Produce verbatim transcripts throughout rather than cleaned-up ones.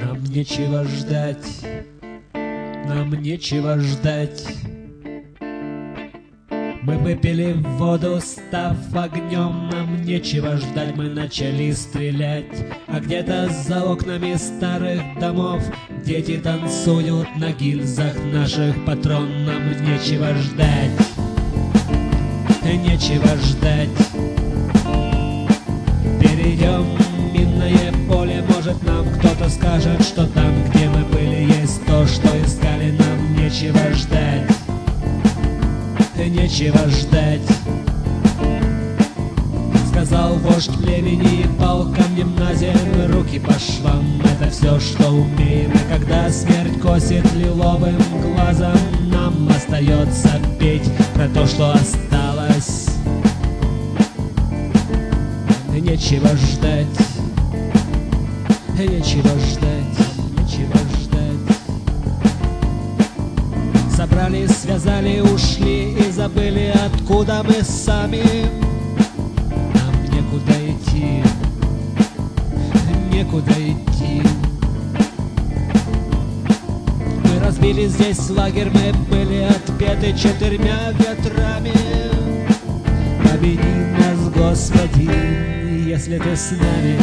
Нам нечего ждать, нам нечего ждать. Мы выпили воду, став огнем, нам нечего ждать, мы начали стрелять. А где-то за окнами старых домов дети танцуют на гильзах наших патрон. Нам нечего ждать, нечего ждать. Перейдем минное поле, может нам кто-то скажет, что там, где мы были, есть то, что искали. Нам нечего ждать, нечего ждать. Сказал вождь племени и пал камнем на землю, руки по швам, это все, что умеем. И когда смерть косит лиловым глазом, нам остается петь про то, что осталось. Нечего ждать, нечего ждать, нечего ждать. Собрали, связали, ушли и забыли, откуда мы сами. Нам некуда идти, некуда идти. Мы разбили здесь лагерь, мы были отпеты четырьмя ветрами. Победи нас, Господи, если Ты с нами.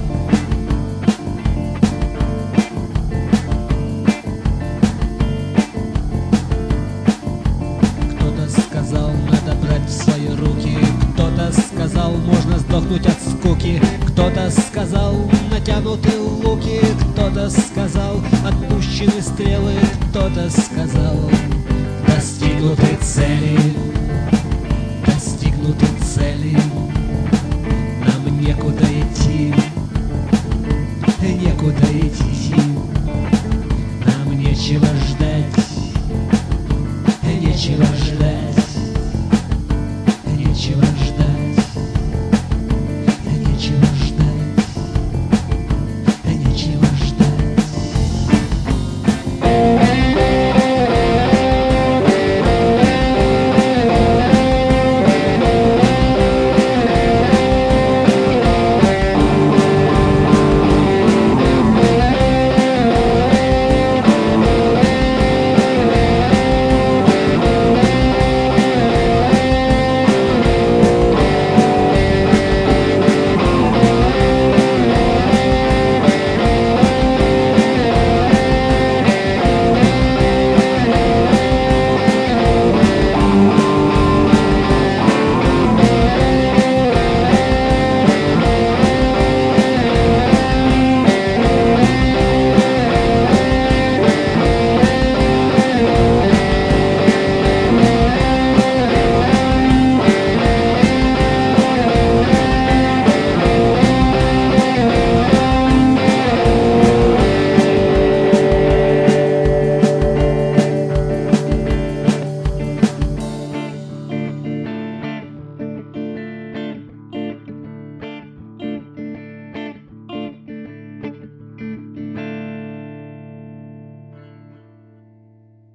Кто-то сказал, можно сдохнуть от скуки. Кто-то сказал, натянуты луки. Кто-то сказал, отпущены стрелы. Кто-то сказал, достигнуты цели.